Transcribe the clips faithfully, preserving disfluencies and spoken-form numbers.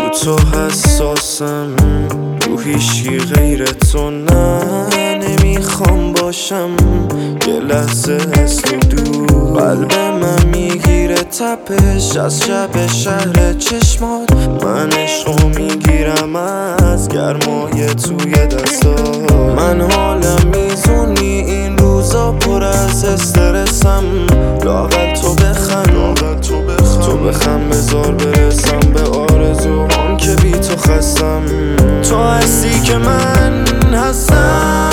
رو تو حساسم، رو هیچی غیر تو نه. نمیخوام باشم یه لحظه از تو دور، قلب من میگیره تپش از شب شهر چشمات. من عشقو میگیرم از گرمای توی دستات. من حالم میزونی این روزا پر از استرسم، لااقل تو بخند، تو بخند بذار برسم به آرزوهام که بی تو خستم. تو هستی که من هستم،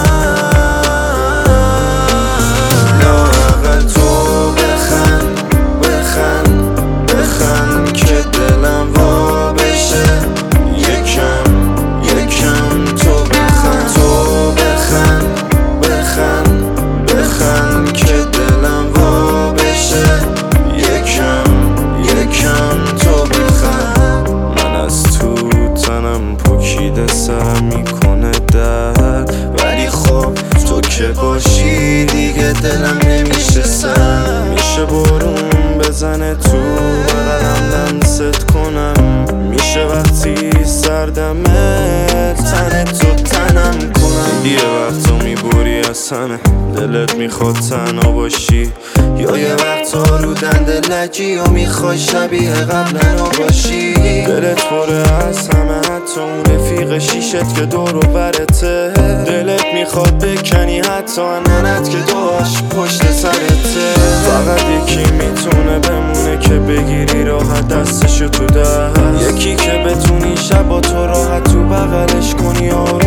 لااقل تو بخند بخند بخند که دلم وا بشه. یکم یکم تو بخند، تو بخند بخند بخند که دلم وا بشه. یکم یکم تو بخند. من از تو تنم پکیده سرم میکنه درد، ولی خب تو که باشی دیگه دلم نمیشه سر. میشه بارون بزنه تو بغلم لمست کنم، میشه وقتی سردمه تن تو تنم کنم. یه وقتا میبوری از همه، دلت میخواد تنها باشی، یا یه وقتا رو دنده لجی و میخوای شبیه قبلا باشی. دلت پره از همه، حتی اون رفیق شیشت که دور و برته. دلت میخواد بکنی حتی اننت که داشت پشت سرته. فقط یکی میتونه بمونه که بگیری راحت دستشو تو دست، یکی که بتونی شبا تو راحت تو بغلش کنی آروم